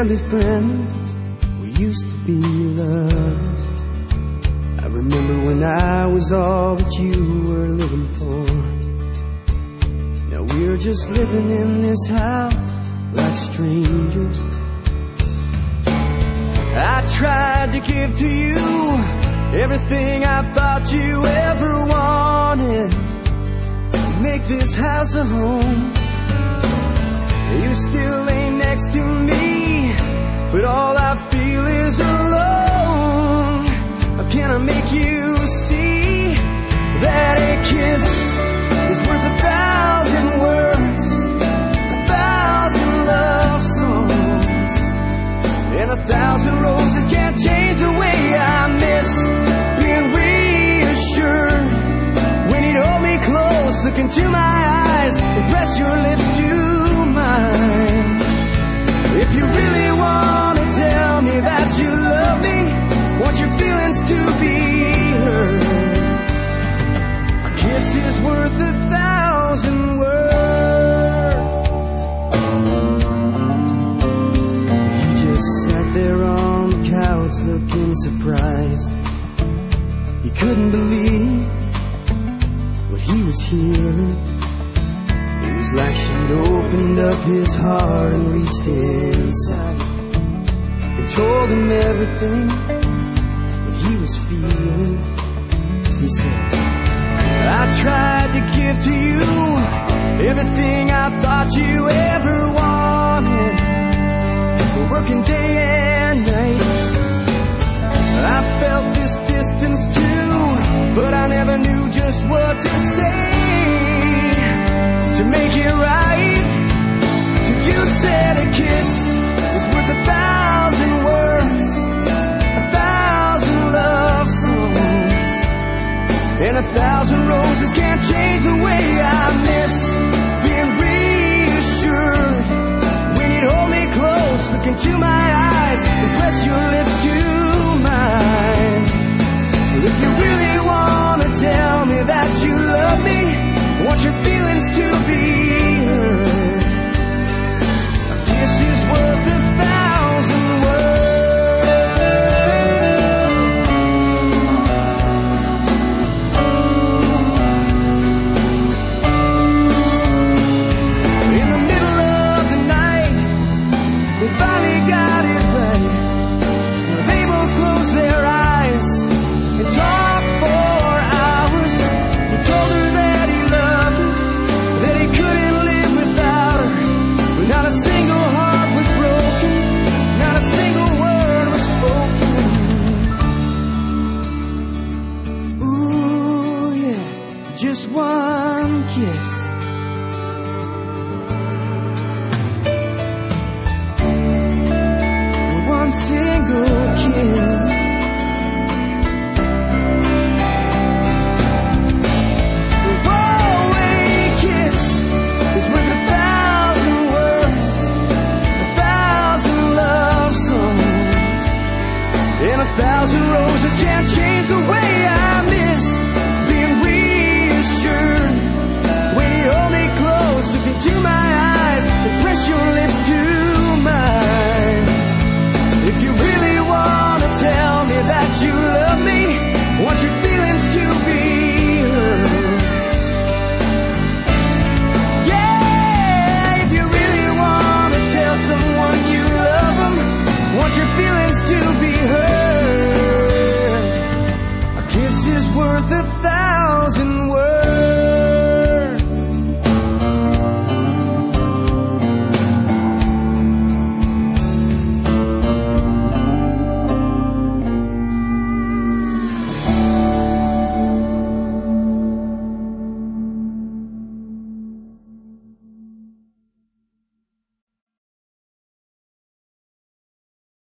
barely friends, we used to be lovers. I remember when I was all that you were living for. Now we're just living in this house like strangers. I tried to give to you everything I thought you ever wanted, to make this house a home. You still lay next to me, but all I feel is alone. How can I make you see that a kiss is worth 1,000 words, 1,000 love songs, and 1,000 roses can't change the way I miss being reassured when you'd hold me close, look into my eyes and press your lips to mine. If you really want to tell me that you love me, want your feelings to be heard, a kiss is worth 1,000 words. He just sat there on the couch looking surprised. He couldn't believe what he was hearing. It was like she'd opened up his heart and reached inside and told him everything that he was feeling. He said, I tried to give to you everything I thought you ever wanted, working day and night. I felt this distance too, but I never knew just what to say to make it right. Till you said a kiss is worth 1,000 words, 1,000 love songs, and 1,000 roses can't change the way I miss being reassured when you'd hold me close, look into my eyes and press your lips to mine. Well, if you really want to tell me that you love me, want your feelings to be heard, a kiss is worth 1,000 In the middle of the night, they finally got it right. They both closed their eyes and talked for hours. He told her that he loved her, that he couldn't live without her. But not a single heart was broken, not a single word was spoken. Ooh, yeah, just one kiss. One single kiss. And 1,000 roses can't change the way I miss being reassured when you hold me close, look into my eyes and press your lips to mine. If you really want to tell me that you love me, want your feelings to be heard, yeah, if you really want to tell someone you love them, want your feelings to be heard, a kiss is worth 1,000 words.